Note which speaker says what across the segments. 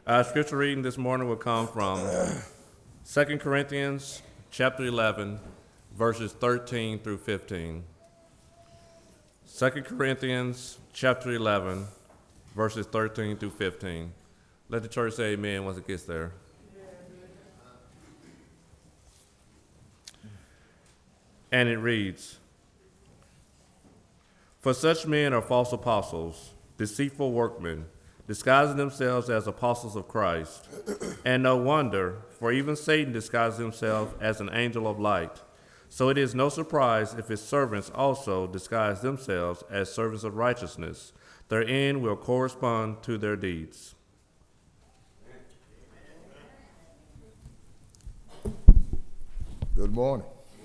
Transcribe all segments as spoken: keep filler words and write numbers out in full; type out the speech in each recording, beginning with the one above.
Speaker 1: Our scripture reading this morning will come from Second Corinthians chapter eleven, verses thirteen through fifteen. Second Corinthians chapter eleven, verses thirteen through fifteen. Let the church say amen once it gets there. And it reads, "For such men are false apostles, deceitful workmen, disguising themselves as apostles of Christ. And no wonder, for even Satan disguises himself as an angel of light. So it is no surprise if his servants also disguise themselves as servants of righteousness. Their end will correspond to their deeds."
Speaker 2: Good morning.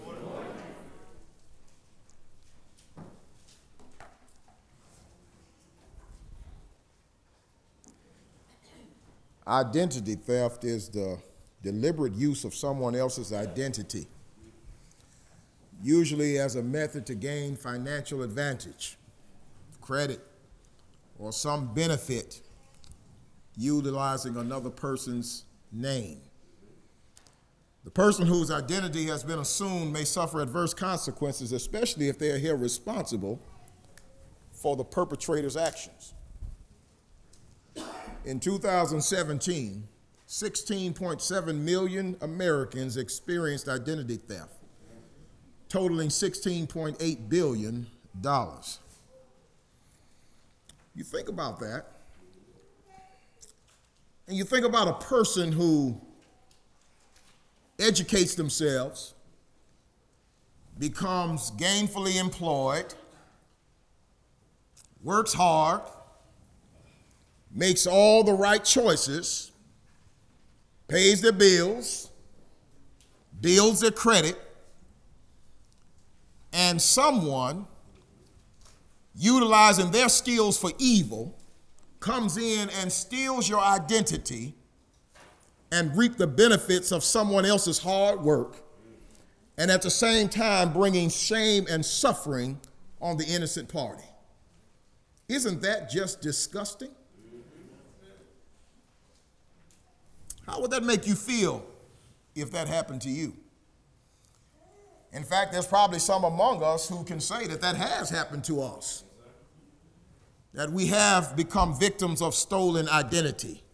Speaker 2: Identity theft is the deliberate use of someone else's identity, usually as a method to gain financial advantage, credit, or some benefit, utilizing another person's name. The person whose identity has been assumed may suffer adverse consequences, especially if they are held responsible for the perpetrator's actions. In two thousand seventeen, sixteen point seven million Americans experienced identity theft, totaling sixteen point eight billion dollars. You think about that, and you think about a person who educates themselves, becomes gainfully employed, works hard, makes all the right choices, pays their bills, builds their credit, and someone utilizing their skills for evil comes in and steals your identity and reap the benefits of someone else's hard work, and at the same time bringing shame and suffering on the innocent party. Isn't that just disgusting? How would that make you feel if that happened to you? In fact, there's probably some among us who can say that that has happened to us, that we have become victims of stolen identity.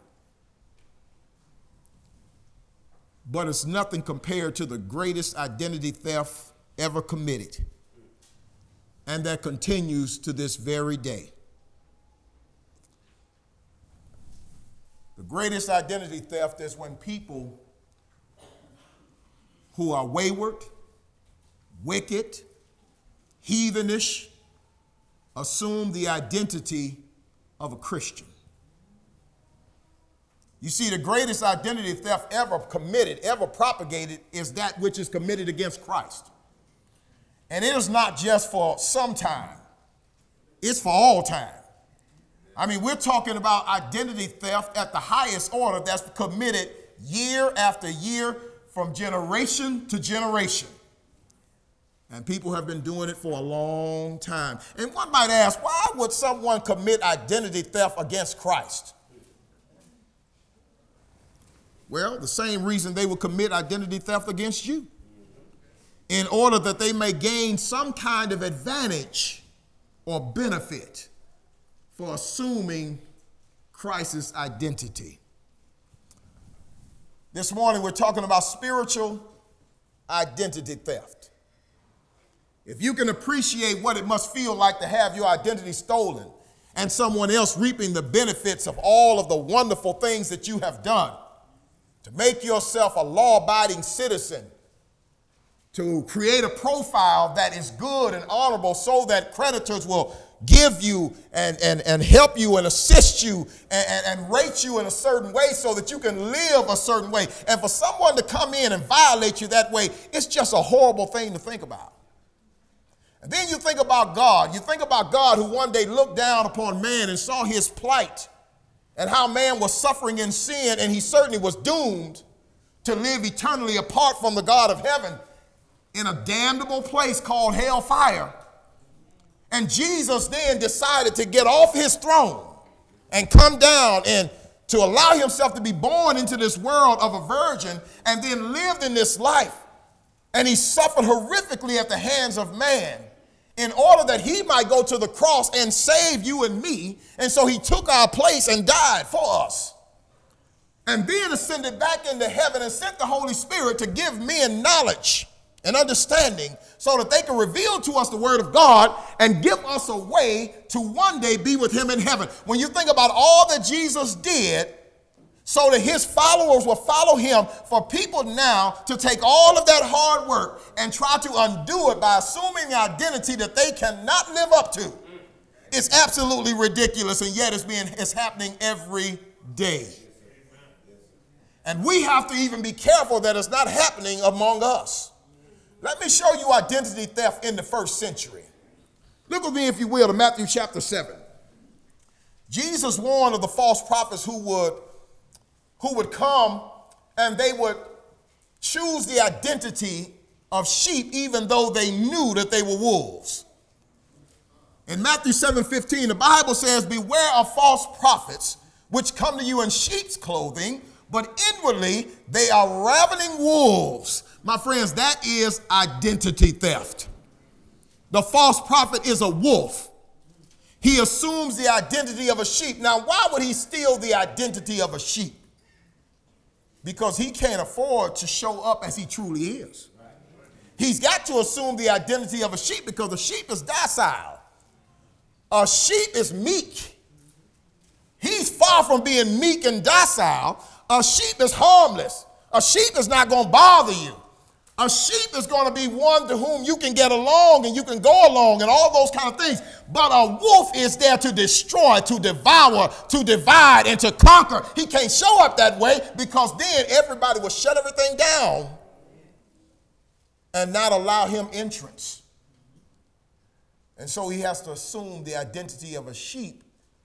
Speaker 2: But it's nothing compared to the greatest identity theft ever committed, and that continues to this very day. The greatest identity theft is when people who are wayward, wicked, heathenish, assume the identity of a Christian. You see, the greatest identity theft ever committed, ever propagated, is that which is committed against Christ. And it is not just for some time, it's for all time. I mean, we're talking about identity theft at the highest order that's committed year after year from generation to generation. And people have been doing it for a long time. And one might ask, why would someone commit identity theft against Christ? Well, the same reason they would commit identity theft against you, in order that they may gain some kind of advantage or benefit for assuming Christ's identity. This morning we're talking about spiritual identity theft. If you can appreciate what it must feel like to have your identity stolen and someone else reaping the benefits of all of the wonderful things that you have done, to make yourself a law-abiding citizen, to create a profile that is good and honorable so that creditors will give you and, and, and help you and assist you and, and, and rate you in a certain way so that you can live a certain way. And for someone to come in and violate you that way, it's just a horrible thing to think about. And then you think about God. You think about God who one day looked down upon man and saw his plight and how man was suffering in sin, and he certainly was doomed to live eternally apart from the God of heaven in a damnable place called hellfire. And Jesus then decided to get off his throne and come down and to allow himself to be born into this world of a virgin and then lived in this life. And he suffered horrifically at the hands of man in order that he might go to the cross and save you and me. And so he took our place and died for us. And then ascended back into heaven and sent the Holy Spirit to give men knowledge and understanding so that they can reveal to us the word of God and give us a way to one day be with him in heaven. When you think about all that Jesus did so that his followers will follow him, for people now to take all of that hard work and try to undo it by assuming the identity that they cannot live up to, it's absolutely ridiculous, and yet it's being it's happening every day. And we have to even be careful that it's not happening among us. Let me show you identity theft in the first century. Look with me, if you will, to Matthew chapter seven. Jesus warned of the false prophets who would, who would come and they would choose the identity of sheep even though they knew that they were wolves. In Matthew seven fifteen, the Bible says, "Beware of false prophets, which come to you in sheep's clothing, but inwardly they are ravening wolves." My friends, that is identity theft. The false prophet is a wolf. He assumes the identity of a sheep. Now, why would he steal the identity of a sheep? Because he can't afford to show up as he truly is. He's got to assume the identity of a sheep because a sheep is docile. A sheep is meek. He's far from being meek and docile. A sheep is harmless. A sheep is not going to bother you. A sheep is going to be one to whom you can get along and you can go along and all those kind of things. But a wolf is there to destroy, to devour, to divide, and to conquer. He can't show up that way because then everybody will shut everything down and not allow him entrance. And so he has to assume the identity of a sheep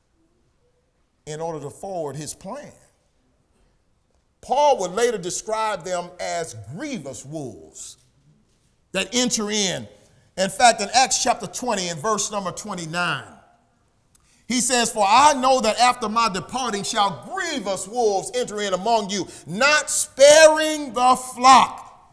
Speaker 2: in order to forward his plan. Paul would later describe them as grievous wolves that enter in. In fact, in Acts chapter twenty and verse number twenty-nine, he says, "For I know that after my departing shall grievous wolves enter in among you, not sparing the flock."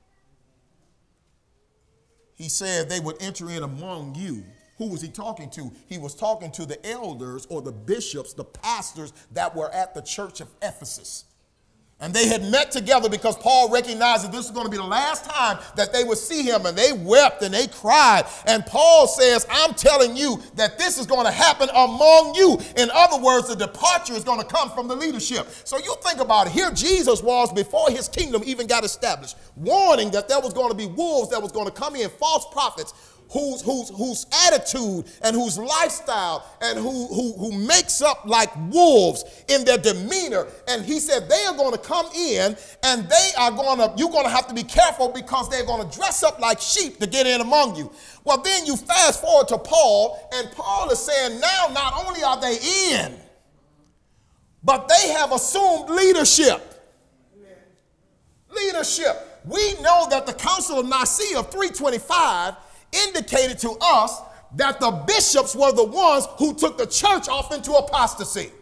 Speaker 2: He said they would enter in among you. Who was he talking to? He was talking to the elders or the bishops, the pastors that were at the church of Ephesus. And they had met together because Paul recognized that this was going to be the last time that they would see him, and they wept and they cried. And Paul says, "I'm telling you that this is going to happen among you." In other words, the departure is going to come from the leadership. So you think about it. Here Jesus was, before his kingdom even got established, warning that there was going to be wolves that was going to come in, false prophets, Whose, whose, whose attitude and whose lifestyle and who, who, who makes up like wolves in their demeanor. And he said they are going to come in and they are going to, you're going to have to be careful because they're going to dress up like sheep to get in among you. Well, then you fast forward to Paul, and Paul is saying now not only are they in, but they have assumed leadership. Leadership. We know that the Council of Nicaea of three twenty-five indicated to us that the bishops were the ones who took the church off into apostasy.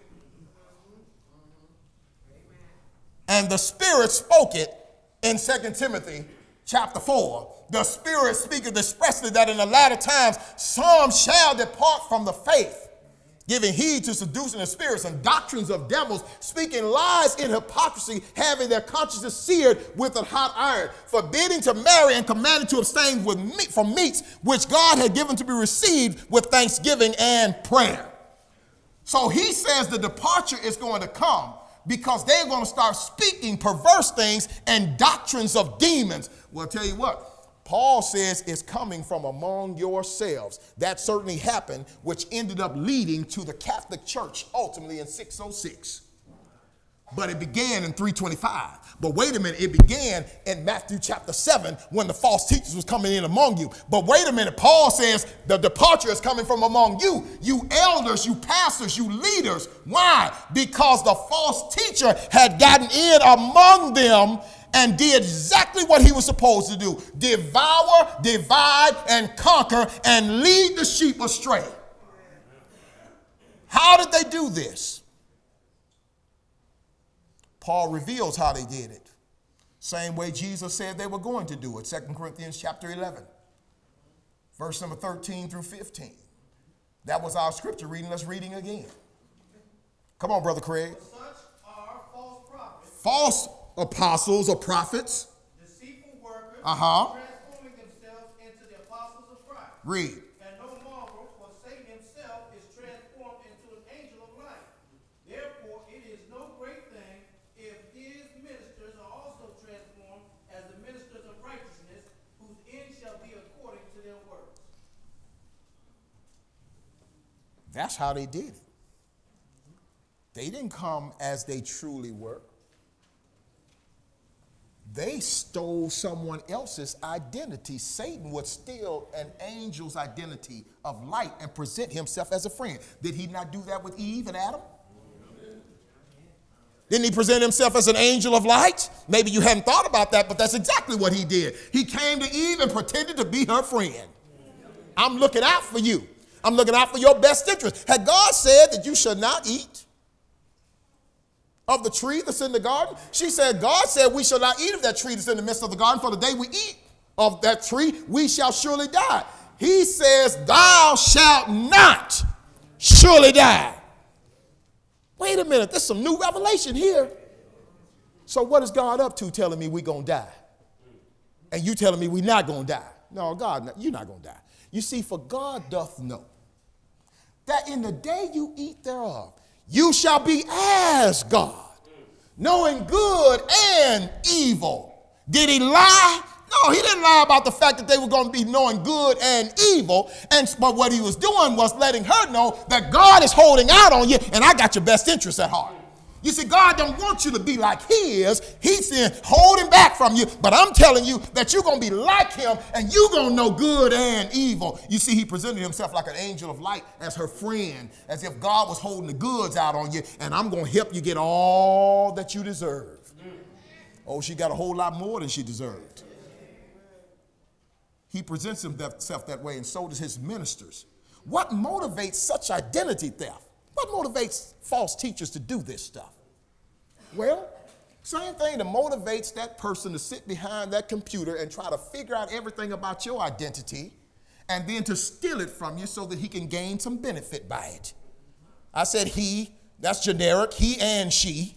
Speaker 2: And the Spirit spoke it in Second Timothy chapter four. The Spirit speaketh expressly that in the latter times some shall depart from the faith, giving heed to seducing the spirits and doctrines of devils, speaking lies in hypocrisy, having their consciences seared with a hot iron, forbidding to marry and commanding to abstain with meat, from meats which God had given to be received with thanksgiving and prayer. So he says the departure is going to come because they're going to start speaking perverse things and doctrines of demons. Well, I'll tell you what. Paul says it's coming from among yourselves. That certainly happened, which ended up leading to the Catholic Church ultimately in six oh six. But it began in three twenty-five. But wait a minute, it began in Matthew chapter seven when the false teachers was coming in among you. But wait a minute, Paul says the departure is coming from among you, you elders, you pastors, you leaders. Why? Because the false teacher had gotten in among them and did exactly what he was supposed to do: devour, divide, and conquer, and lead the sheep astray. How did they do this? Paul reveals how they did it. Same way Jesus said they were going to do it. Second Corinthians chapter eleven, verse number thirteen through fifteen. That was our scripture reading. Let's reading again. Come on, Brother Craig.
Speaker 3: Such are false prophets,
Speaker 2: False apostles or prophets.
Speaker 3: deceitful workers,
Speaker 2: Uh-huh.
Speaker 3: transforming themselves into the apostles of Christ.
Speaker 2: Read.
Speaker 3: And no marvel, for Satan himself is transformed into an angel of light. Therefore, it is no great thing if his ministers are also transformed as the ministers of righteousness, whose end shall be according to their works.
Speaker 2: That's how they did it. They didn't come as they truly were. They stole someone else's identity. Satan would steal an angel's identity of light and present himself as a friend. Did he not do that with Eve and Adam? Didn't he present himself as an angel of light? Maybe you hadn't thought about that, but that's exactly what he did. He came to Eve and pretended to be her friend. I'm looking out for you. I'm looking out for your best interest. Had God said that you should not eat of the tree that's in the garden? She said, God said we shall not eat of that tree that's in the midst of the garden, for the day we eat of that tree, we shall surely die. He says, thou shalt not surely die. Wait a minute, there's some new revelation here. So what is God up to telling me we're going to die? And you telling me we're not going to die? No, God, you're not going to die. You see, for God doth know that in the day you eat thereof, you shall be as God, knowing good and evil. Did he lie? No, he didn't lie about the fact that they were going to be knowing good and evil. And but what he was doing was letting her know that God is holding out on you, and I got your best interests at heart. You see, God don't want you to be like he is. He's saying, holding back from you. But I'm telling you that you're going to be like him, and you're going to know good and evil. You see, he presented himself like an angel of light as her friend, as if God was holding the goods out on you, and I'm going to help you get all that you deserve. Oh, she got a whole lot more than she deserved. He presents himself that way, and so does his ministers. What motivates such identity theft? What motivates false teachers to do this stuff? Well, same thing that motivates that person to sit behind that computer and try to figure out everything about your identity and then to steal it from you so that he can gain some benefit by it. I said he, that's generic, he and she.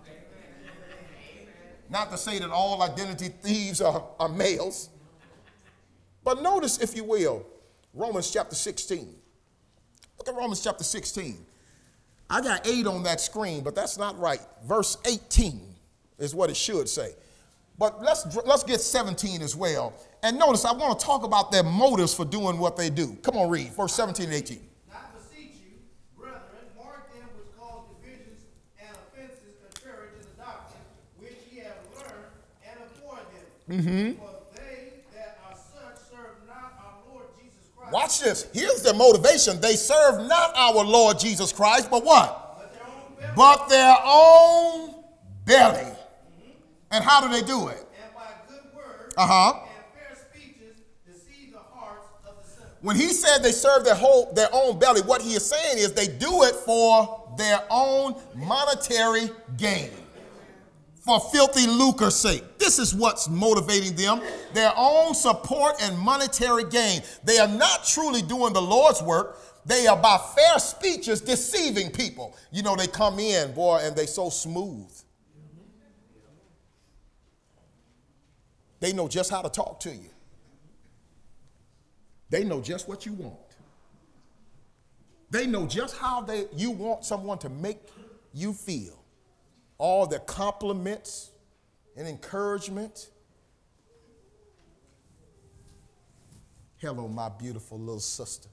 Speaker 2: Not to say that all identity thieves are, are males. But notice, if you will, Romans chapter sixteen. Look at Romans chapter sixteen. I got eight on that screen, but that's not right. Verse eighteen is what it should say. But let's, let's get seventeen as well. And notice, I want to talk about their motives for doing what they do. Come on, read verse seventeen and eighteen.
Speaker 3: Not beseech you, brethren, mark them which cause divisions and offenses contrary to the doctrine which ye have learned, and abhor them. Mm-hmm. For they that are such serve not our Lord Jesus Christ.
Speaker 2: Watch this. Here's their motivation. They serve not our Lord Jesus Christ, but what?
Speaker 3: But their own belly.
Speaker 2: But their own belly. Mm-hmm. And how do they do it?
Speaker 3: And by good words
Speaker 2: Uh-huh.
Speaker 3: and fair speeches deceive the hearts of the simple.
Speaker 2: When he said they serve their whole their own belly, what he is saying is they do it for their own monetary gain, for filthy lucre's sake. This is what's motivating them, their own support and monetary gain. They are not truly doing the Lord's work. They are by fair speeches deceiving people. You know, they come in, boy, and they so smooth. They know just how to talk to you. They know just what you want. They know just how they you want someone to make you feel. All the compliments and encouragement. Hello, my beautiful little sister.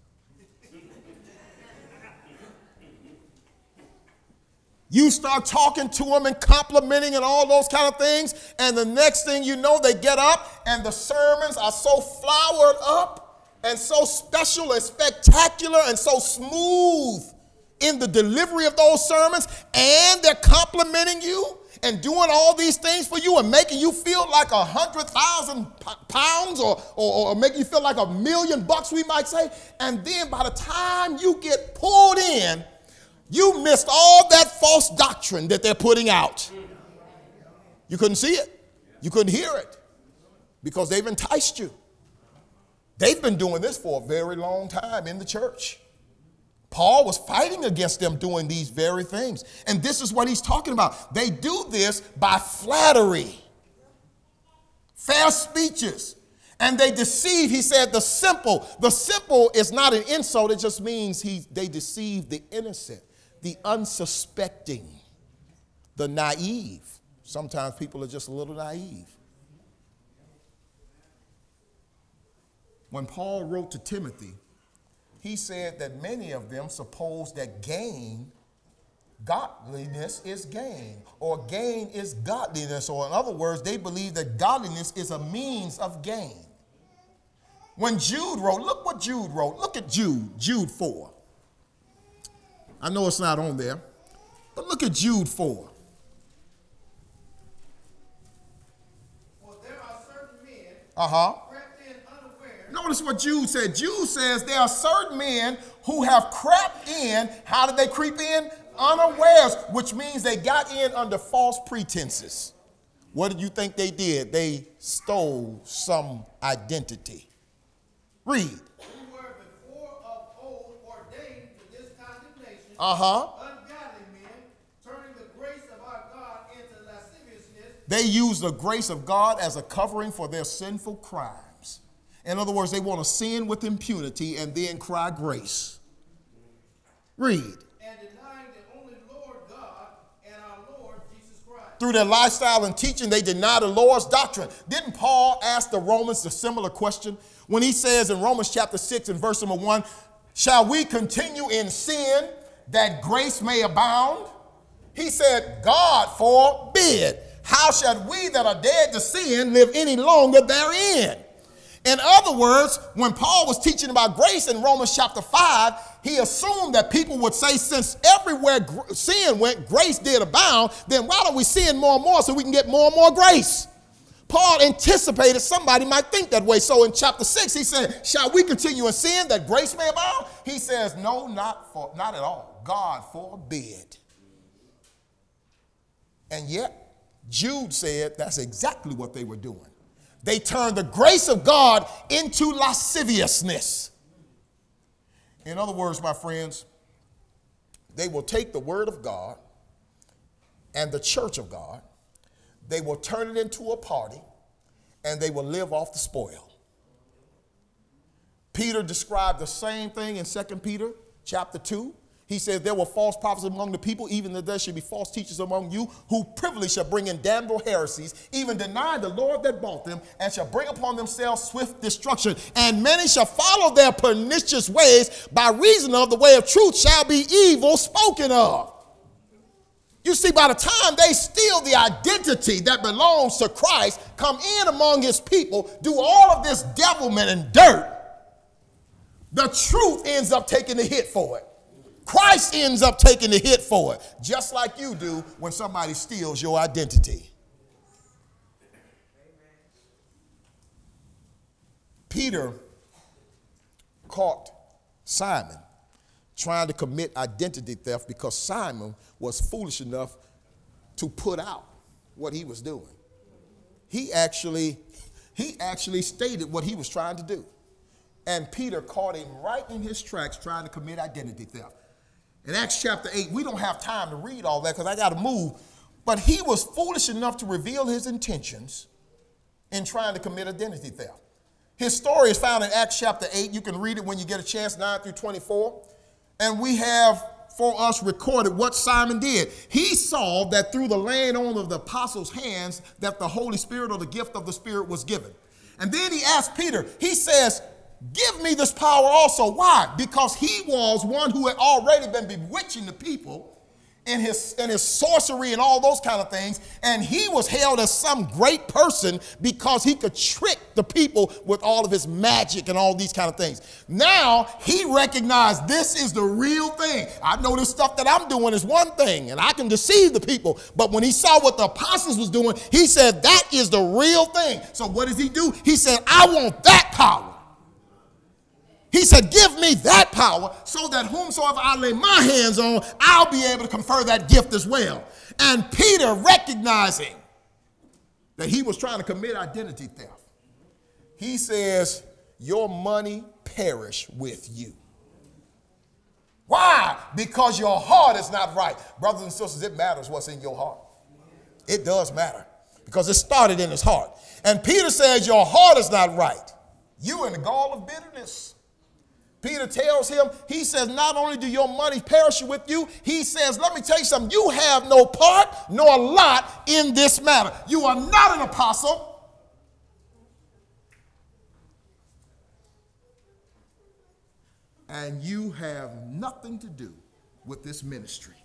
Speaker 2: You start talking to them and complimenting and all those kind of things, and the next thing you know, they get up and the sermons are so flowered up and so special and spectacular and so smooth in the delivery of those sermons, and they're complimenting you and doing all these things for you and making you feel like a hundred thousand pounds or, or, or making you feel like a million bucks, we might say. And then by the time you get pulled in, you missed all that false doctrine that they're putting out. You couldn't see it. You couldn't hear it because they've enticed you. They've been doing this for a very long time in the church. Paul was fighting against them doing these very things. And this is what he's talking about. They do this by flattery, fair speeches, and they deceive. He said the simple. The simple is not an insult. It just means he, they deceive the innocent, the unsuspecting, the naive. Sometimes people are just a little naive. When Paul wrote to Timothy, he said that many of them suppose that gain, godliness is gain, or gain is godliness, or in other words, they believe that godliness is a means of gain. When Jude wrote, look what Jude wrote. Look at Jude, Jude four. I know it's not on there, but look at Jude four.
Speaker 3: For there are certain men
Speaker 2: Uh-huh.
Speaker 3: crept in unaware.
Speaker 2: Notice what Jude said. Jude says there are certain men who have crept in. How did they creep in? Unawares, which means they got in under false pretenses. What did you think they did? They stole some identity. Read.
Speaker 3: Who were before of old ordained to this condemnation,
Speaker 2: Uh-huh.
Speaker 3: ungodly men, turning the grace of our God into lasciviousness.
Speaker 2: They use the grace of God as a covering for their sinful crimes. In other words, they want to sin with impunity and then cry grace. Read.
Speaker 3: And denying the only Lord God and our Lord Jesus Christ.
Speaker 2: Through their lifestyle and teaching, they deny the Lord's doctrine. Didn't Paul ask the Romans a similar question when he says in Romans chapter six and verse number one, shall we continue in sin that grace may abound? He said, God forbid. How shall we that are dead to sin live any longer therein? In other words, when Paul was teaching about grace in Romans chapter five, he assumed that people would say, since everywhere gr- sin went, grace did abound, then why don't we sin more and more so we can get more and more grace? Paul anticipated somebody might think that way. So in chapter six, he said, shall we continue in sin that grace may abound? He says, no, not, for, not at all. God forbid. And yet, Jude said that's exactly what they were doing. They turned the grace of God into lasciviousness. In other words, my friends, they will take the word of God and the church of God, they will turn it into a party, and they will live off the spoil. Peter described the same thing in Second Peter chapter two. He says, there were false prophets among the people, even that there should be false teachers among you, who privily shall bring in damnable heresies, even deny the Lord that bought them, and shall bring upon themselves swift destruction. And many shall follow their pernicious ways, by reason of the way of truth shall be evil spoken of. You see, by the time they steal the identity that belongs to Christ, come in among his people, do all of this devilment and dirt, the truth ends up taking the hit for it. Christ ends up taking the hit for it, just like you do when somebody steals your identity. Peter caught Simon trying to commit identity theft because Simon was foolish enough to put out what he was doing. He actually, he actually stated what he was trying to do. And Peter caught him right in his tracks trying to commit identity theft. In Acts chapter eight, we don't have time to read all that because I got to move. But he was foolish enough to reveal his intentions in trying to commit identity theft. His story is found in Acts chapter eight. You can read it when you get a chance, nine through twenty-four. And we have for us recorded what Simon did. He saw that through the laying on of the apostles' hands that the Holy Spirit or the gift of the Spirit was given. And then he asked Peter, he says, give me this power also. Why? Because he was one who had already been bewitching the people in his, in his sorcery and all those kind of things. And he was hailed as some great person because he could trick the people with all of his magic and all these kind of things. Now he recognized this is the real thing. I know this stuff that I'm doing is one thing and I can deceive the people. But when he saw what the apostles was doing, he said that is the real thing. So what does he do? He said, I want that power. He said, give me that power so that whomsoever I lay my hands on, I'll be able to confer that gift as well. And Peter, recognizing that he was trying to commit identity theft. He says, your money perish with you. Why? Because your heart is not right. Brothers and sisters, it matters what's in your heart. It does matter because it started in his heart. And Peter says, your heart is not right. You in the gall of bitterness. Peter tells him, he says, not only do your money perish with you, he says, let me tell you something, you have no part nor lot in this matter. You are not an apostle. And you have nothing to do with this ministry.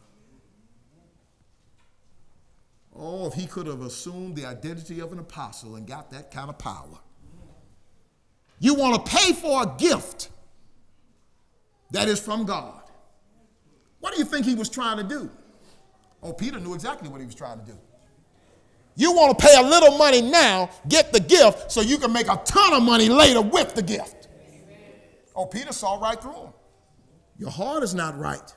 Speaker 2: Oh, if he could have assumed the identity of an apostle and got that kind of power. You want to pay for a gift that is from God. What do you think he was trying to do? Oh, Peter knew exactly what he was trying to do. You want to pay a little money now, get the gift, so you can make a ton of money later with the gift. Oh, Peter saw right through him. Your heart is not right.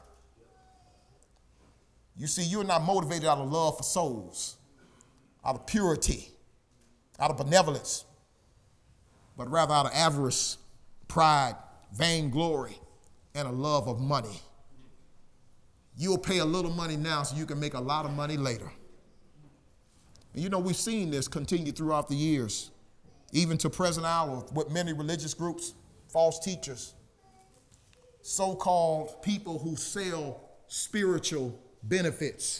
Speaker 2: You see, you're not motivated out of love for souls, out of purity, out of benevolence, but rather out of avarice, pride, vainglory, and a love of money. You'll pay a little money now so you can make a lot of money later. And you know, we've seen this continue throughout the years, even to present hour with many religious groups, false teachers, so-called people who sell spiritual benefits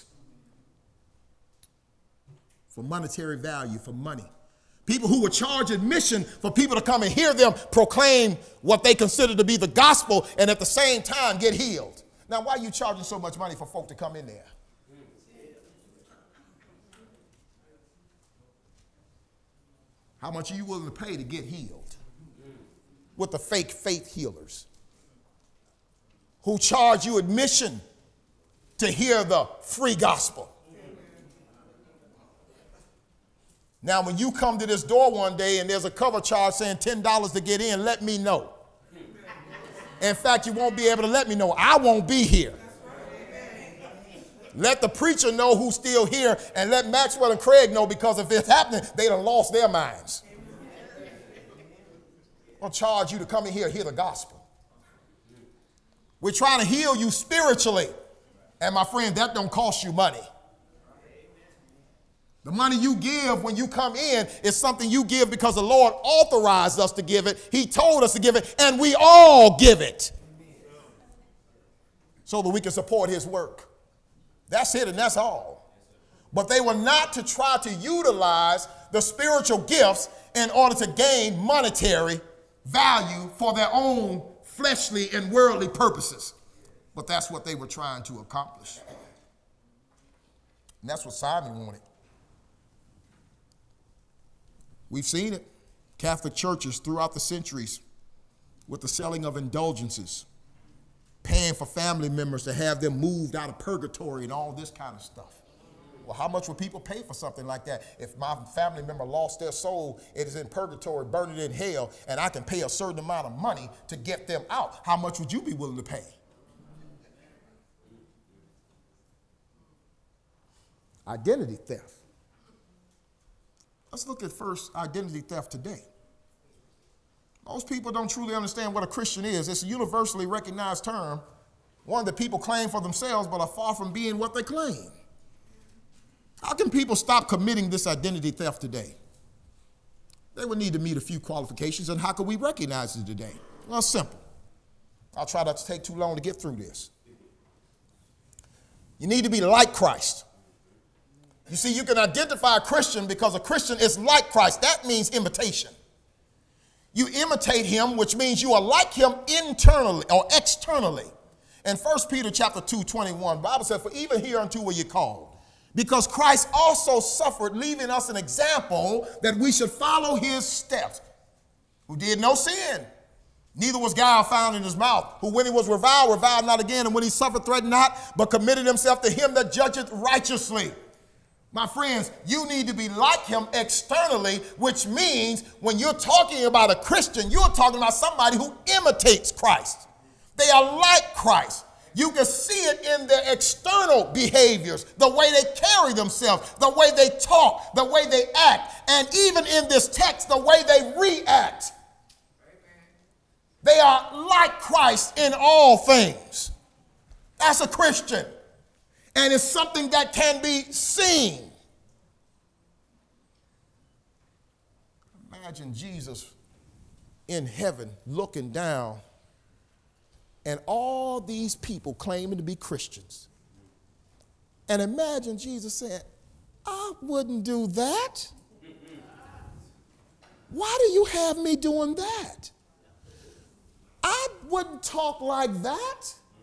Speaker 2: for monetary value, for money. People who would charge admission for people to come and hear them proclaim what they consider to be the gospel and at the same time get healed. Now, why are you charging so much money for folk to come in there? How much are you willing to pay to get healed? With the fake faith healers who charge you admission to hear the free gospel. Now, when you come to this door one day and there's a cover charge saying ten dollars to get in, let me know. In fact, you won't be able to let me know. I won't be here. Let the preacher know who's still here and let Maxwell and Craig know, because if it's happening, they done lost their minds. I'll charge you to come in here and hear the gospel. We're trying to heal you spiritually. And my friend, that don't cost you money. The money you give when you come in is something you give because the Lord authorized us to give it. He told us to give it, and we all give it so that we can support his work. That's it, and that's all. But they were not to try to utilize the spiritual gifts in order to gain monetary value for their own fleshly and worldly purposes. But that's what they were trying to accomplish. And that's what Simon wanted. We've seen it. Catholic churches throughout the centuries with the selling of indulgences, paying for family members to have them moved out of purgatory and all this kind of stuff. Well, how much would people pay for something like that? If my family member lost their soul, it is in purgatory, burning in hell, and I can pay a certain amount of money to get them out. How much would you be willing to pay? Identity theft. Let's look at first identity theft today. Most people don't truly understand what a Christian is. It's a universally recognized term, one that people claim for themselves but are far from being what they claim. How can people stop committing this identity theft today? They would need to meet a few qualifications, and how can we recognize it today? Well, it's simple. I'll try not to take too long to get through this. You need to be like Christ. You see, you can identify a Christian because a Christian is like Christ. That means imitation. You imitate him, which means you are like him internally or externally. In First Peter chapter two, twenty-one, the Bible says, for even hereunto were you called, because Christ also suffered, leaving us an example that we should follow his steps, who did no sin, neither was guile found in his mouth, who when he was reviled, reviled not again, and when he suffered, threatened not, but committed himself to him that judgeth righteously. My friends, you need to be like him externally, which means when you're talking about a Christian, you're talking about somebody who imitates Christ. They are like Christ. You can see it in their external behaviors, the way they carry themselves, the way they talk, the way they act, and even in this text, the way they react. They are like Christ in all things. That's a Christian. And it's something that can be seen. Imagine Jesus in heaven looking down and all these people claiming to be Christians. And imagine Jesus saying, I wouldn't do that. Why do you have me doing that? I wouldn't talk like that.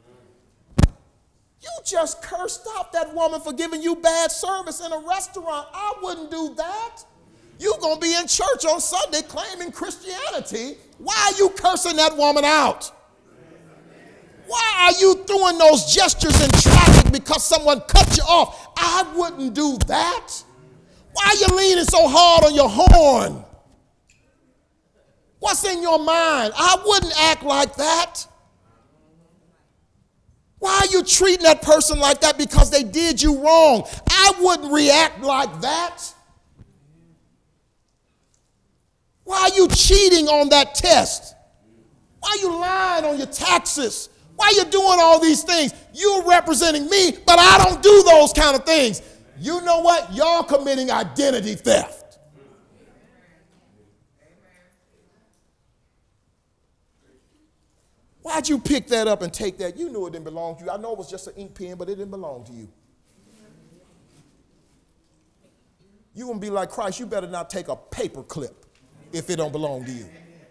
Speaker 2: You just cursed out that woman for giving you bad service in a restaurant. I wouldn't do that. You're going to be in church on Sunday claiming Christianity. Why are you cursing that woman out? Why are you doing those gestures in traffic because someone cut you off? I wouldn't do that. Why are you leaning so hard on your horn? What's in your mind? I wouldn't act like that. Why are you treating that person like that because they did you wrong? I wouldn't react like that. Why are you cheating on that test? Why are you lying on your taxes? Why are you doing all these things? You're representing me, but I don't do those kind of things. You know what? Y'all committing identity theft. Why'd you pick that up and take that? You knew it didn't belong to you. I know it was just an ink pen, but it didn't belong to you. You're going to be like Christ. You better not take a paper clip if it don't belong to you.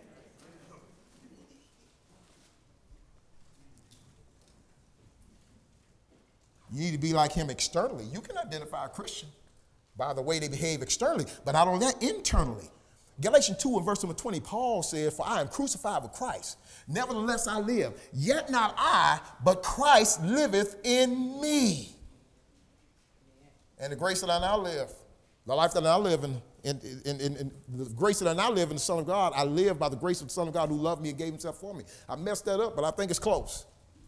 Speaker 2: You need to be like him externally. You can identify a Christian by the way they behave externally, but not only that, internally. Galatians two and verse number twenty, Paul said, for I am crucified with Christ. Nevertheless I live. Yet not I, but Christ liveth in me. And the grace that I now live, the life that I now live in, in, in, in, in the grace that I now live in the Son of God, I live by the grace of the Son of God who loved me and gave himself for me. I messed that up, but I think it's close.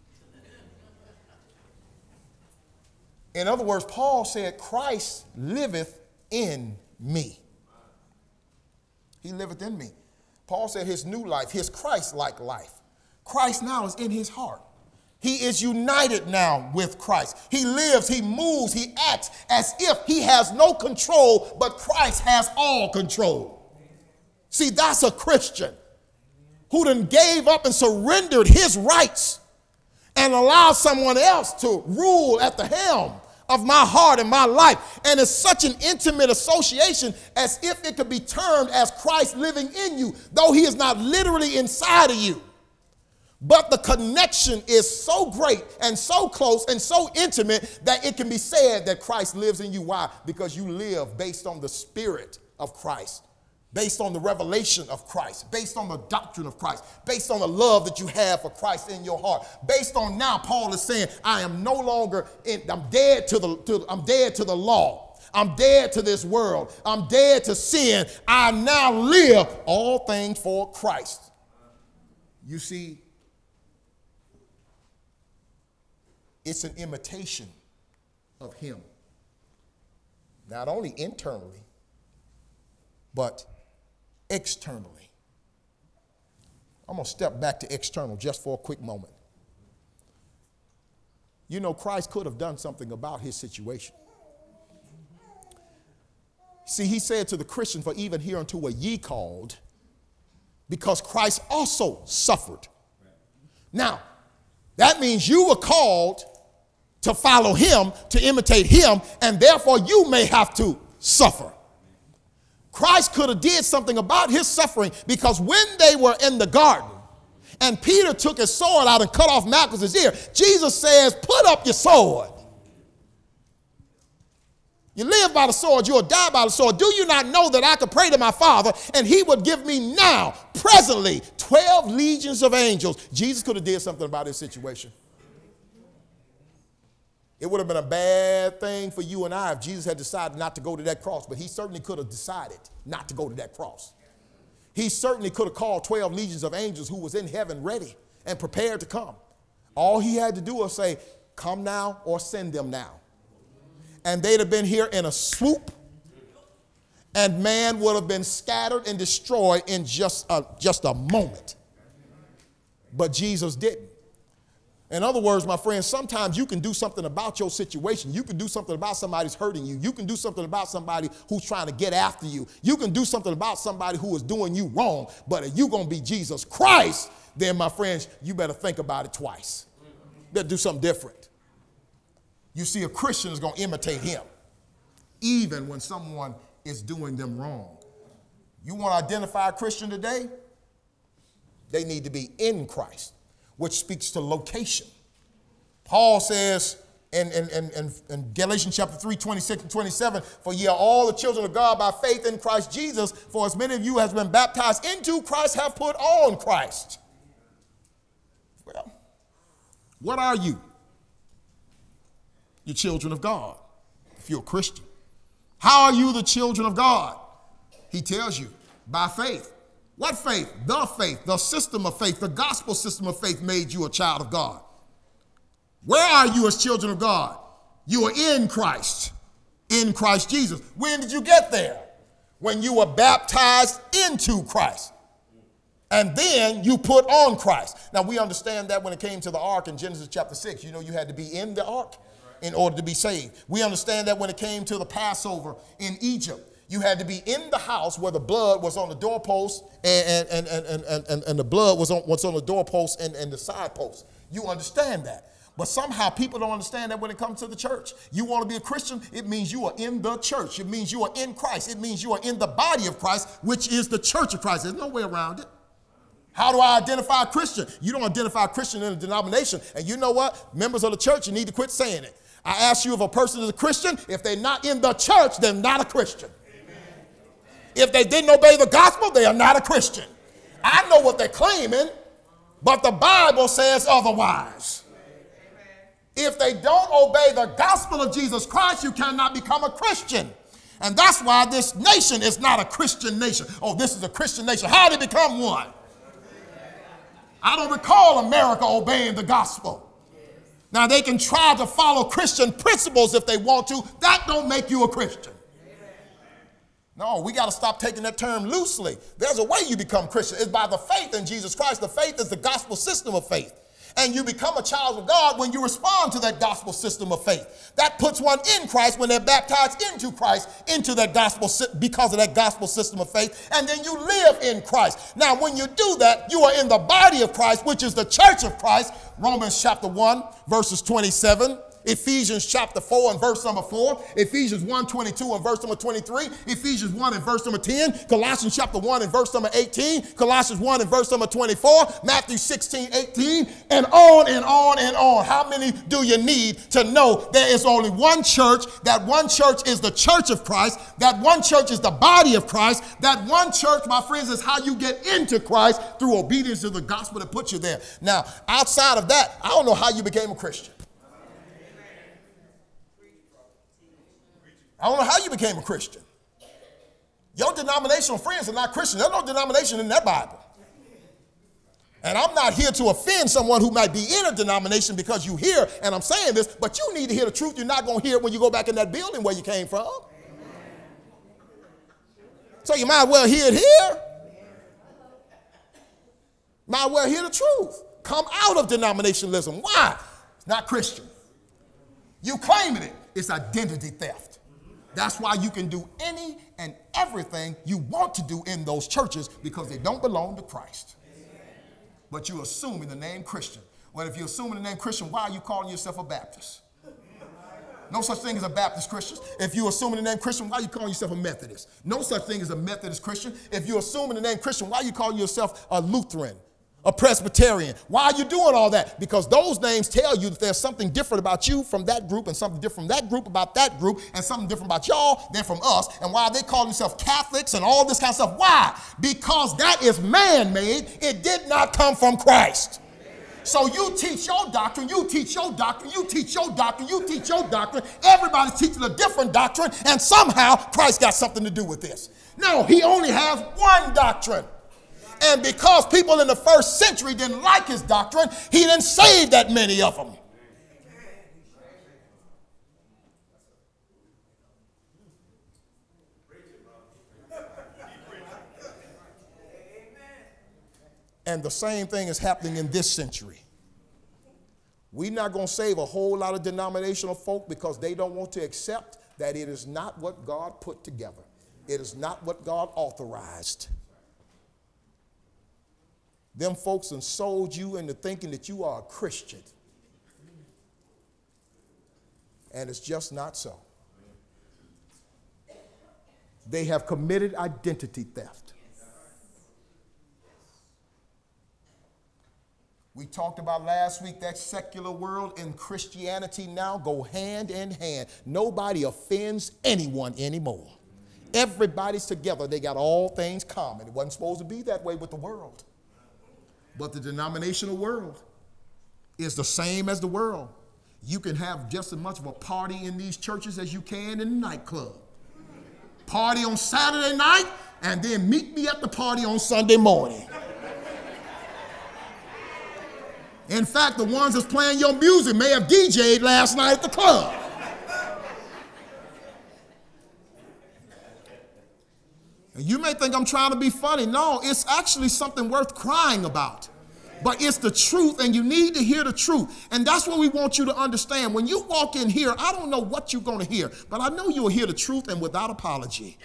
Speaker 2: In other words, Paul said, Christ liveth in me. He liveth in me. Paul said his new life, his Christ-like life. Christ now is in his heart. He is united now with Christ. He lives, he moves, he acts as if he has no control, but Christ has all control. See, that's a Christian who done gave up and surrendered his rights and allowed someone else to rule at the helm of my heart and my life. And it's such an intimate association as if it could be termed as Christ living in you, though he is not literally inside of you. But the connection is so great and so close and so intimate that it can be said that Christ lives in you. Why? Because you live based on the Spirit of Christ, based on the revelation of Christ, based on the doctrine of Christ, based on the love that you have for Christ in your heart, based on now Paul is saying, I am no longer in, I'm dead to the, to, I'm dead to the law. I'm dead to this world. I'm dead to sin. I now live all things for Christ. You see, it's an imitation of him, not only internally, but externally. I'm going to step back to external just for a quick moment. You know, Christ could have done something about his situation. See, he said to the Christian, for even hereunto were ye called, because Christ also suffered. Now, that means you were called to follow him, to imitate him, and therefore you may have to suffer. Christ could have did something about his suffering, because when they were in the garden and Peter took his sword out and cut off Malchus's ear, Jesus says, put up your sword. You live by the sword, you will die by the sword. Do you not know that I could pray to my Father and he would give me now, presently, twelve legions of angels? Jesus could have did something about his situation. It would have been a bad thing for you and I if Jesus had decided not to go to that cross, but he certainly could have decided not to go to that cross. He certainly could have called twelve legions of angels who was in heaven ready and prepared to come. All he had to do was say, come now or send them now. And they'd have been here in a swoop, and man would have been scattered and destroyed in just a, just a moment. But Jesus didn't. In other words, my friends, sometimes you can do something about your situation. You can do something about somebody's hurting you. You can do something about somebody who's trying to get after you. You can do something about somebody who is doing you wrong. But if you're going to be Jesus Christ, then, my friends, you better think about it twice. You better do something different. You see, a Christian is going to imitate him, even when someone is doing them wrong. You want to identify a Christian today? They need to be in Christ, which speaks to location. Paul says in, in, in, in Galatians chapter three, twenty-six and twenty-seven, for ye are all the children of God by faith in Christ Jesus, for as many of you as been baptized into Christ have put on Christ. Well, what are you? You're children of God, if you're a Christian. How are you the children of God? He tells you, by faith. What faith? The faith, the system of faith, the gospel system of faith made you a child of God. Where are you as children of God? You are in Christ, in Christ Jesus. When did you get there? When you were baptized into Christ. And then you put on Christ. Now, we understand that when it came to the ark in Genesis chapter six, you know, you had to be in the ark in order to be saved. We understand that when it came to the Passover in Egypt, you had to be in the house where the blood was on the doorpost and, and, and, and, and, and the blood was on, was on the doorpost and, and the side post. You understand that. But somehow people don't understand that when it comes to the church. You want to be a Christian, it means you are in the church. It means you are in Christ. It means you are in the body of Christ, which is the church of Christ. There's no way around it. How do I identify a Christian? You don't identify a Christian in a denomination. And you know what? Members of the church, you need to quit saying it. I ask you if a person is a Christian. If they're not in the church, they're not a Christian. If they didn't obey the gospel, they are not a Christian. I know what they're claiming, but the Bible says otherwise. If they don't obey the gospel of Jesus Christ, you cannot become a Christian. And that's why this nation is not a Christian nation. Oh, this is a Christian nation. How did it become one? I don't recall America obeying the gospel. Now, they can try to follow Christian principles if they want to. That don't make you a Christian. No, we got to stop taking that term loosely. There's a way you become Christian. It's by the faith in Jesus Christ. The faith is the gospel system of faith. And you become a child of God when you respond to that gospel system of faith. That puts one in Christ when they're baptized into Christ, into that gospel, because of that gospel system of faith. And then you live in Christ. Now, when you do that, you are in the body of Christ, which is the church of Christ. Romans chapter one, verses twenty-seven. Ephesians chapter four and verse number four, Ephesians one twenty-two and verse number twenty-three, Ephesians one and verse number ten, Colossians chapter one and verse number eighteen, Colossians one and verse number twenty-four, Matthew sixteen, eighteen, and on and on and on. How many do you need to know there is only one church? That one church is the church of Christ. That one church is the body of Christ. That one church, my friends, is how you get into Christ through obedience to the gospel that puts you there. Now, outside of that, I don't know how you became a Christian. I don't know how you became a Christian. Your denominational friends are not Christians. There's no denomination in that Bible. And I'm not here to offend someone who might be in a denomination because you hear, and I'm saying this, but you need to hear the truth. You're not going to hear it when you go back in that building where you came from. So you might well hear it here. Might well hear the truth. Come out of denominationalism. Why? It's not Christian. You claiming it. It's identity theft. That's why you can do any and everything you want to do in those churches because they don't belong to Christ. But you're assuming the name Christian. Well, if you're assuming the name Christian, why are you calling yourself a Baptist? No such thing as a Baptist Christian. If you're assuming the name Christian, why are you calling yourself a Methodist? No such thing as a Methodist Christian. If you're assuming the name Christian, why are you calling yourself a Lutheran? A Presbyterian? Why are you doing all that? Because those names tell you that there's something different about you from that group and something different from that group about that group and something different about y'all than from us. And why they call themselves Catholics and all this kind of stuff? Why? Because that is man-made. It did not come from Christ. So you teach your doctrine, you teach your doctrine, you teach your doctrine, you teach your doctrine. Everybody's teaching a different doctrine, and somehow Christ got something to do with this. No, he only has one doctrine. And because people in the first century didn't like his doctrine, he didn't save that many of them. And the same thing is happening in this century. We're not going to save a whole lot of denominational folk because they don't want to accept that it is not what God put together. It is not what God authorized. Them folks have sold you into thinking that you are a Christian. And it's just not so. They have committed identity theft. We talked about last week that secular world and Christianity now go hand in hand. Nobody offends anyone anymore. Everybody's together. They got all things common. It wasn't supposed to be that way with the world. But the denominational world is the same as the world. You can have just as much of a party in these churches as you can in a nightclub. Party on Saturday night and then meet me at the party on Sunday morning. In fact, the ones that's playing your music may have D J'd last night at the club. And you may think I'm trying to be funny. No, it's actually something worth crying about. But it's the truth, and you need to hear the truth. And that's what we want you to understand. When you walk in here, I don't know what you're going to hear, but I know you'll hear the truth and without apology.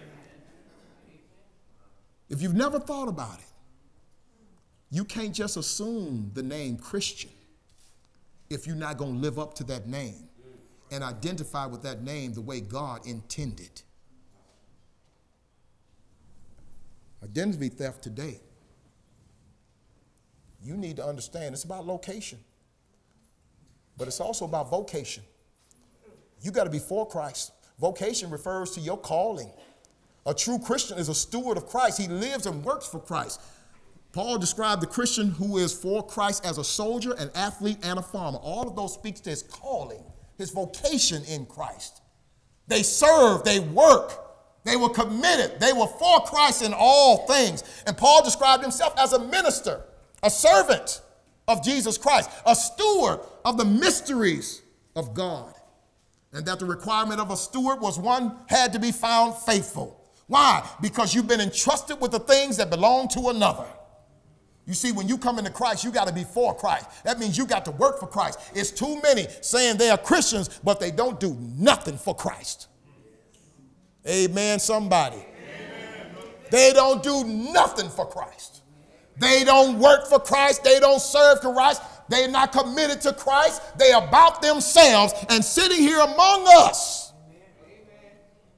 Speaker 2: If you've never thought about it, you can't just assume the name Christian if you're not going to live up to that name and identify with that name the way God intended. Identity theft today, you need to understand it's about location, but it's also about vocation. You got to be for Christ. Vocation refers to your calling. A true Christian is a steward of Christ. He lives and works for Christ. Paul described the Christian who is for Christ as a soldier, an athlete, and a farmer. All of those speaks to his calling, his vocation in Christ. They serve, they work, they were committed, they were for Christ in all things. And Paul described himself as a minister, a servant of Jesus Christ, a steward of the mysteries of God. And that the requirement of a steward was one had to be found faithful. Why? Because you've been entrusted with the things that belong to another. You see, when you come into Christ, you got to be for Christ. That means you got to work for Christ. It's too many saying they are Christians, but they don't do nothing for Christ. Amen, somebody. Amen. They don't do nothing for Christ. They don't work for Christ. They don't serve Christ. They're not committed to Christ. They're about themselves and sitting here among us, Amen.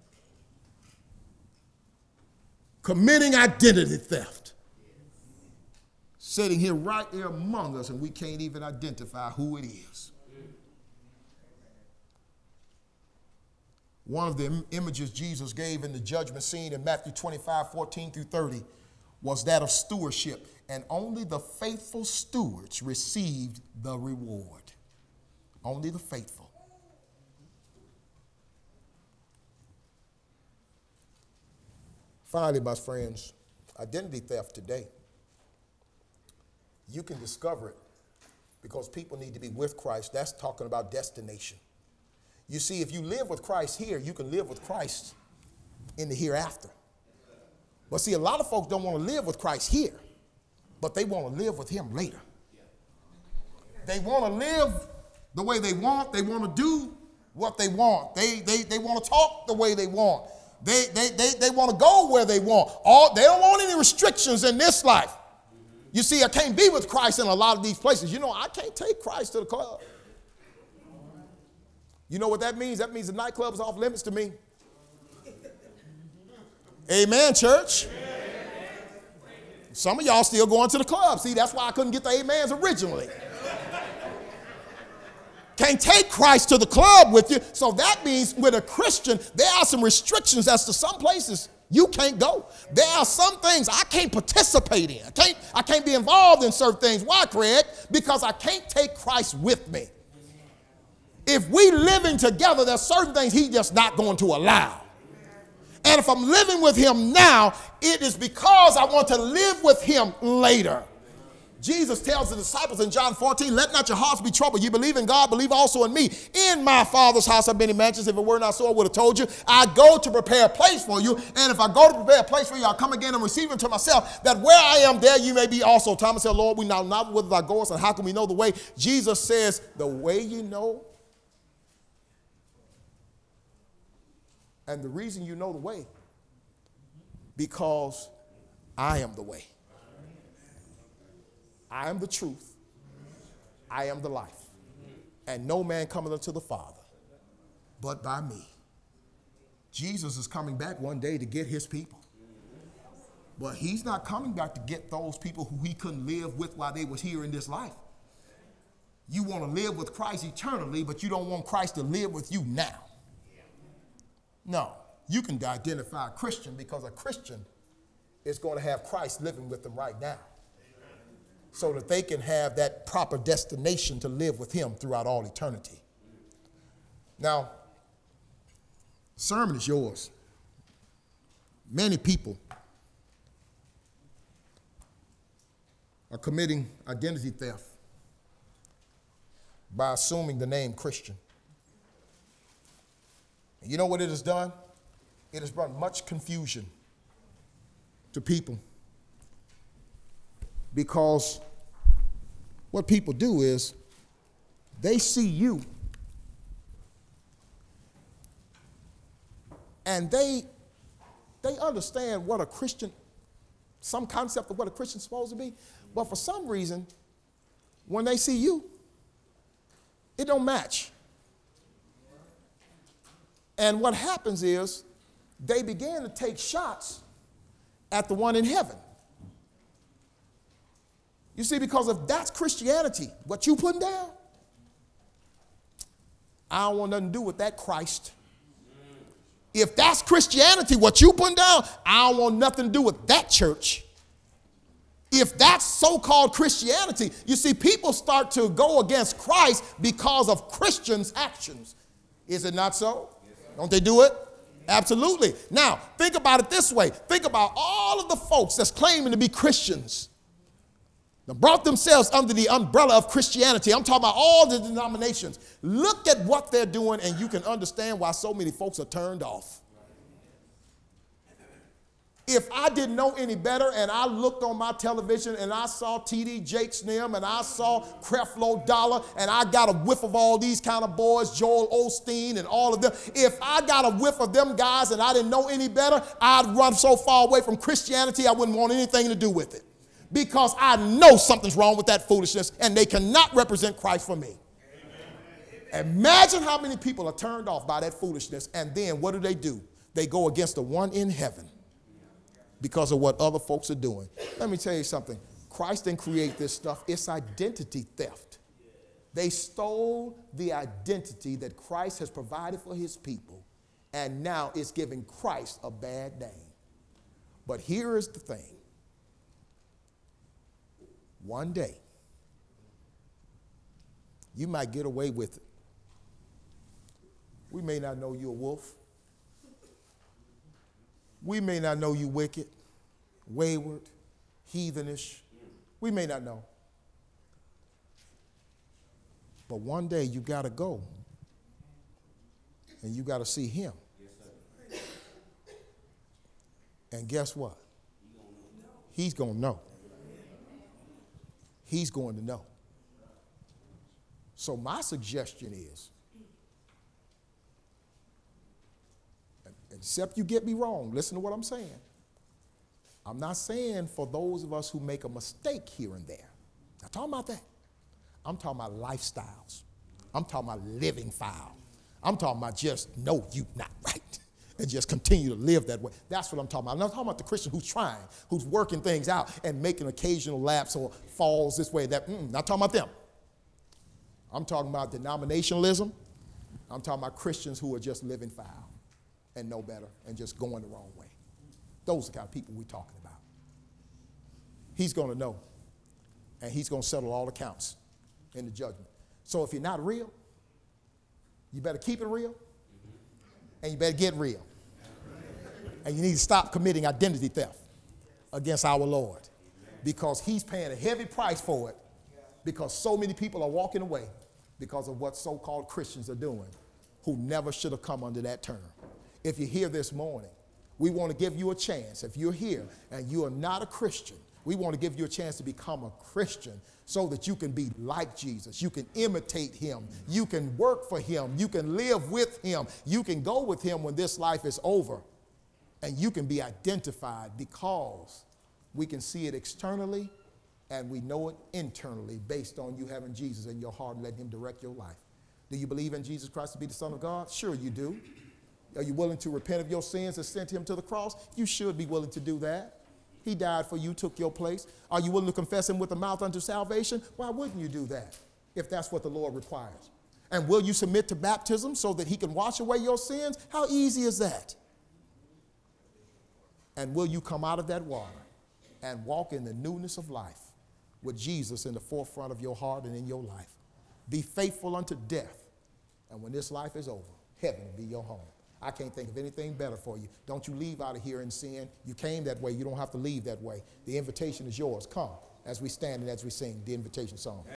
Speaker 2: Committing identity theft. Sitting here right there among us, and we can't even identify who it is. One of the im- images Jesus gave in the judgment scene in Matthew twenty-five, fourteen through thirty was that of stewardship, and only the faithful stewards received the reward. Only the faithful. Finally, my friends, identity theft today. You can discover it because people need to be with Christ. That's talking about destination. You see, if you live with Christ here, you can live with Christ in the hereafter. But see, a lot of folks don't want to live with Christ here, but they want to live with him later. They want to live the way they want. They want to do what they want. They, they, they want to talk the way they want. They, they, they, they want to go where they want. All, they don't want any restrictions in this life. You see, I can't be with Christ in a lot of these places. You know, I can't take Christ to the club. You know what that means? That means the nightclub is off limits to me. Amen, church. Amen. Some of y'all still going to the club. See, that's why I couldn't get the amens originally. Can't take Christ to the club with you. So that means with a Christian, there are some restrictions as to some places you can't go. There are some things I can't participate in. I can't, I can't be involved in certain things. Why, Craig? Because I can't take Christ with me. If we living together, there's certain things he's just not going to allow. And if I'm living with him now, it is because I want to live with him later. Jesus tells the disciples in John fourteen, let not your hearts be troubled. You believe in God, believe also in me. In my Father's house are many mansions. If it were not so, I would have told you. I go to prepare a place for you. And if I go to prepare a place for you, I'll come again and receive unto myself, that where I am, there you may be also. Thomas said, Lord, we know not whither thou goest, and how can we know the way? Jesus says, the way you know, and the reason you know the way, because I am the way. I am the truth. I am the life. And no man cometh unto the Father but by me. Jesus is coming back one day to get his people. But he's not coming back to get those people who he couldn't live with while they was here in this life. You want to live with Christ eternally, but you don't want Christ to live with you now. No, you can identify a Christian because a Christian is going to have Christ living with them right now, so that they can have that proper destination to live with him throughout all eternity. Now, sermon is yours. Many people are committing identity theft by assuming the name Christian. And you know what it has done? It has brought much confusion to people. Because what people do is they see you and they, they understand what a Christian, some concept of what a Christian is supposed to be, but for some reason, when they see you, it don't match. And what happens is they begin to take shots at the one in heaven. You see, because if that's Christianity, what you putting down, I don't want nothing to do with that Christ. If that's Christianity, what you putting down, I don't want nothing to do with that church. If that's so-called Christianity, you see, people start to go against Christ because of Christians' actions. Is it not so? Don't they do it? Absolutely. Now, think about it this way. Think about all of the folks that's claiming to be Christians. They brought themselves under the umbrella of Christianity. I'm talking about all the denominations. Look at what they're doing, and you can understand why so many folks are turned off. If I didn't know any better and I looked on my television and I saw T D Jakes Nim and I saw Creflo Dollar and I got a whiff of all these kind of boys, Joel Osteen and all of them, if I got a whiff of them guys and I didn't know any better, I'd run so far away from Christianity I wouldn't want anything to do with it. Because I know something's wrong with that foolishness and they cannot represent Christ for me. Amen. Imagine how many people are turned off by that foolishness, and then what do they do? They go against the one in heaven because of what other folks are doing. Let me tell you something. Christ didn't create this stuff. It's identity theft. They stole the identity that Christ has provided for his people, and now it's giving Christ a bad name. But here is the thing. One day, you might get away with it. We may not know you're a wolf. We may not know you wicked, wayward, heathenish. We may not know. But one day you got to go and you got to see him. Yes, and guess what? He's going to know. He's going to know. So my suggestion is, except you get me wrong, listen to what I'm saying. I'm not saying for those of us who make a mistake here and there. Not talking about that. I'm talking about lifestyles. I'm talking about living foul. I'm talking about just know you not right and just continue to live that way. That's what I'm talking about. I'm not talking about the Christian who's trying, who's working things out and making occasional lapse or falls this way, that. Mm, not talking about them. I'm talking about denominationalism. I'm talking about Christians who are just living foul and know better and just going the wrong way. Those are the kind of people we're talking about. He's going to know, and he's going to settle all accounts in the judgment. So if you're not real, you better keep it real, and you better get real. And you need to stop committing identity theft against our Lord, because he's paying a heavy price for it, because so many people are walking away because of what so-called Christians are doing who never should have come under that term. If you're here this morning, we want to give you a chance. If you're here and you are not a Christian, we want to give you a chance to become a Christian so that you can be like Jesus. You can imitate him. You can work for him. You can live with him. You can go with him when this life is over. And you can be identified, because we can see it externally and we know it internally based on you having Jesus in your heart and letting him direct your life. Do you believe in Jesus Christ to be the Son of God? Sure you do. Are you willing to repent of your sins and send him to the cross? You should be willing to do that. He died for you, took your place. Are you willing to confess him with the mouth unto salvation? Why wouldn't you do that if that's what the Lord requires? And will you submit to baptism so that he can wash away your sins? How easy is that? And will you come out of that water and walk in the newness of life with Jesus in the forefront of your heart and in your life? Be faithful unto death, and when this life is over, heaven will be your home. I can't think of anything better for you. Don't you leave out of here in sin. You came that way. You don't have to leave that way. The invitation is yours. Come as we stand and as we sing the invitation song.